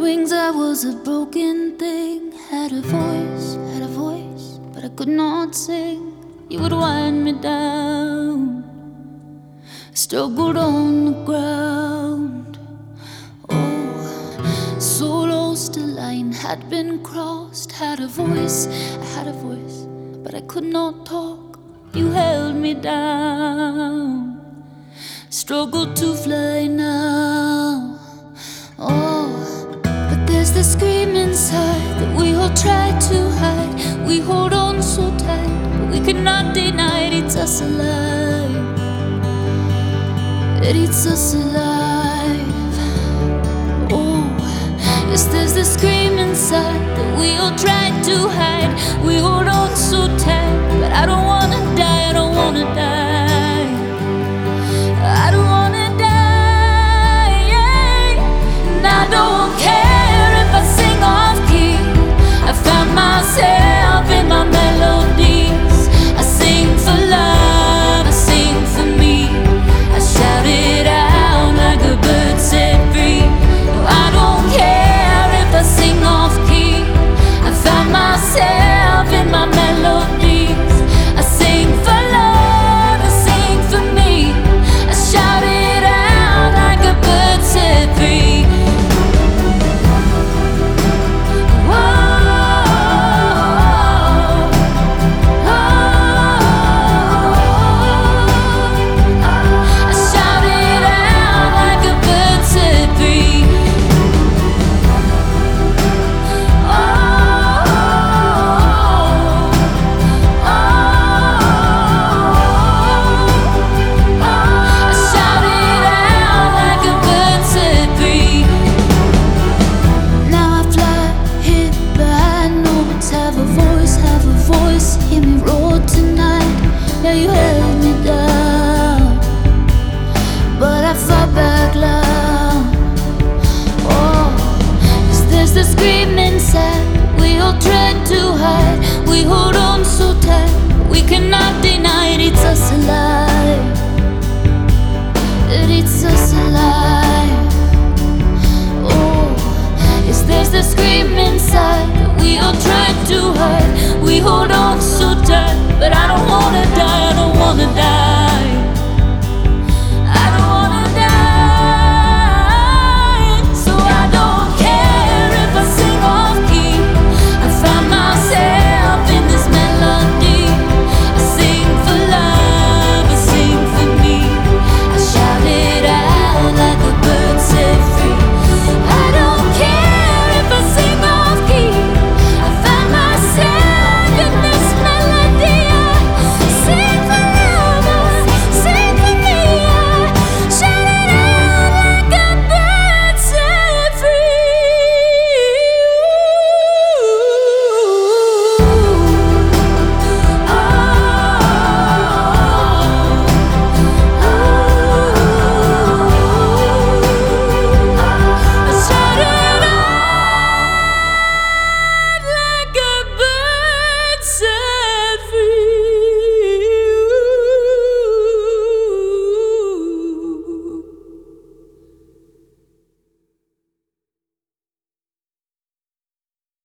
wings, I was a broken thing. Had a voice, but I could not sing. You would wind me down, struggled on the ground. Oh, so lost, a line had been crossed. Had a voice, but I could not talk. You held me down, struggled to fly now. Oh, but there's the scream inside that we all try to hide. We hold on so tight, but we cannot deny it. Eats us alive. It eats us alive. Oh, yes, there's the scream inside that we all try to hide. We hold on so tight, but I don't wanna die. I don't wanna die. I don't wanna die. And I don't care if I sing off key. I found myself in my melodies. I sing for love, I sing for me. I shout it out like a bird set free. No, I don't care if I sing off key. I found myself in my melodies. I sing for love, I sing for me. I shout it out like a bird set free. You held me down, but I fought back loud. Oh, 'cause there's the scream inside we all try to hide. We hold on so tight, we cannot deny it. Eats us alive. It eats us alive.